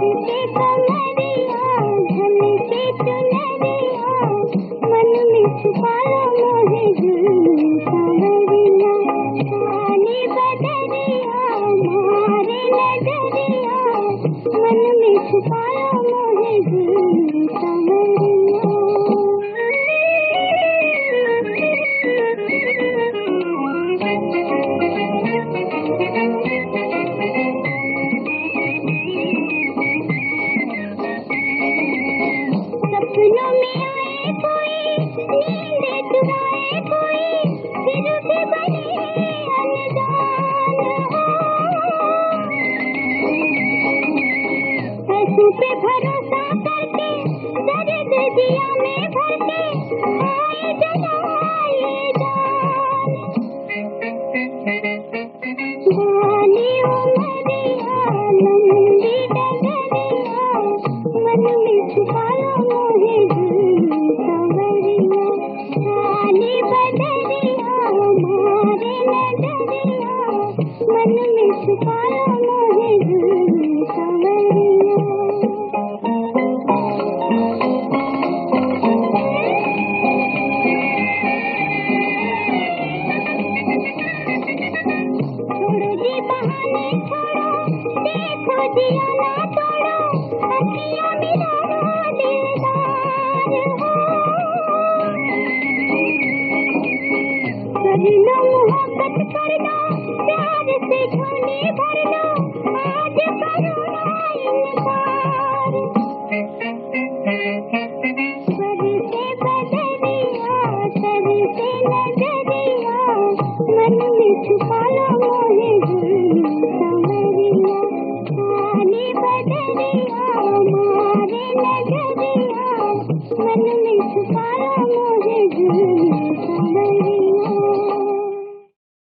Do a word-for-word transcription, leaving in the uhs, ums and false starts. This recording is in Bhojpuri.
के कमरिया ढल के चुनरिया मन में छुपा लो मोहे जुल्म सांवरिया काली बदरिया मारे नजरिया मन में छुपा लो मोहे जुल्म सांवरिया सपनों में आए कोई नींदें चुराए कोई फिर भी बने अनजान हो ऐसों पे भरोसा करके दर्द दिया में भर के आए जलाए जान बाली उमरिया लंबी डगरिया मन में छुपा लो मोहे जुल्म सांवरिया काली बदरिया मारे नजरिया मन में छुपा लो मोहे जुल्म सांवरिया छोड़ो जी बहाने छोड़ो देखो जिया ना तोड़ो अखियां मिलाओ दिलदार हो कर लो मोहब्बत कर लो प्यार से झोली भर लो आज करो ना इनकार बरसे बदरिया तरसे नजरिया मन में छुपा लो मोहे जुल्म सांवरिया काली बदरिया मारे नजरिया मन में छुपा लो मोहे जुल्म